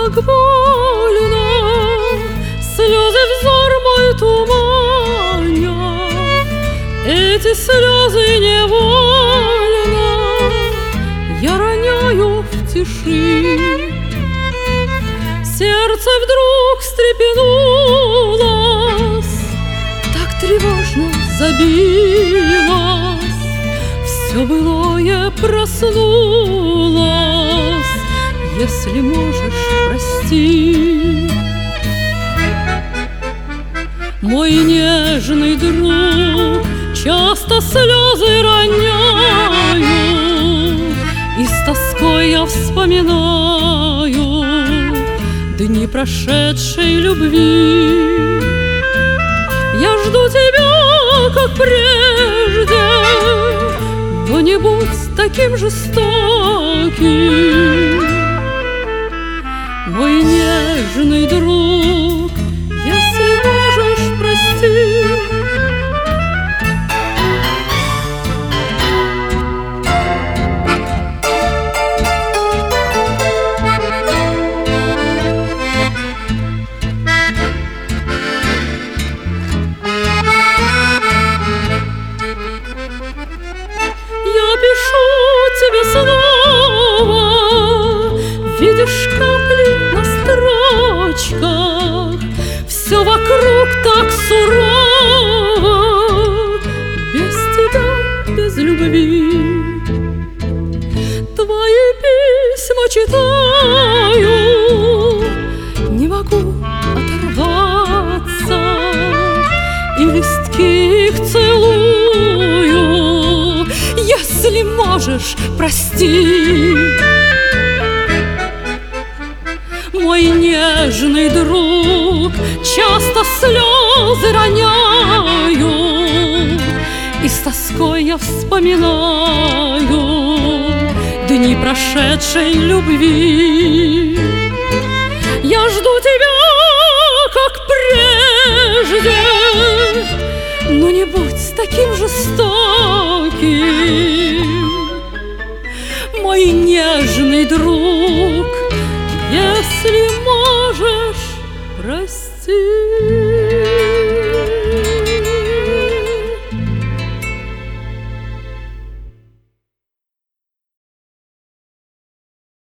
так больно, слезы взор мой туманя, эти слезы невольно я роняю в тиши. Сердце вдруг встрепенулось, так тревожно забилось, все былое проснулось. Если можешь, прости. Мой нежный друг, часто слезы роняю, и с тоской я вспоминаю дни прошедшей любви. Я жду тебя, как прежде, но не будь таким жестоким. Мой нежный друг, если можешь, прости. Я пишу тебе снова, видишь капли на строчках, все вокруг так сурово, без тебя, без любви. Твои письма читаю, не могу оторваться, и листки их целую. Если можешь, прости. Мой нежный друг, часто слезы роняю, и с тоской я вспоминаю дни прошедшей любви.